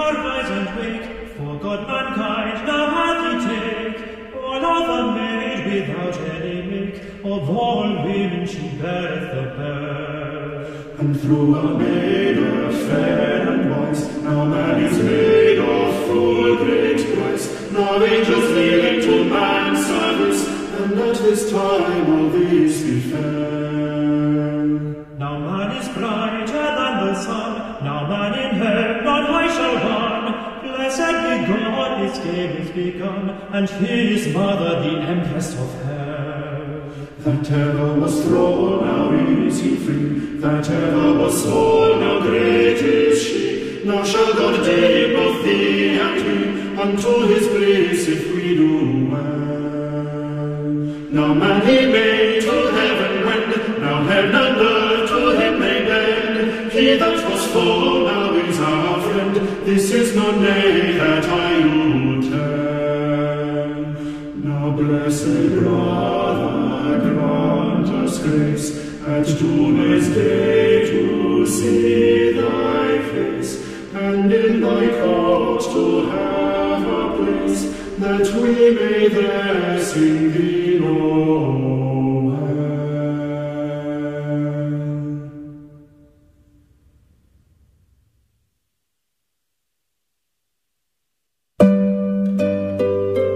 arise and wake, for God mankind now hath he take. All of a maid without any make, of all women she beareth the best. And through a maiden fair and wise, now man is made of full great grace. Now angels kneeling to man's service, and at this time all these befell. Now man is brighter than the sun, now man in heaven on high shall run. Blessed be God, his game is begun, and his mother the Empress of hell. That ever was thrall, now is he free. That ever was small, now great is she. Now shall God deal both thee and me unto his bliss if we do well. Now man he made to heaven wend, now heaven and earth to him may bend. He that was foe now is our friend. This is no nay that I will tell. Now blessed brother, grant us grace at doom's day to see thy face, and in thy court to have a place, that we may there sing thee no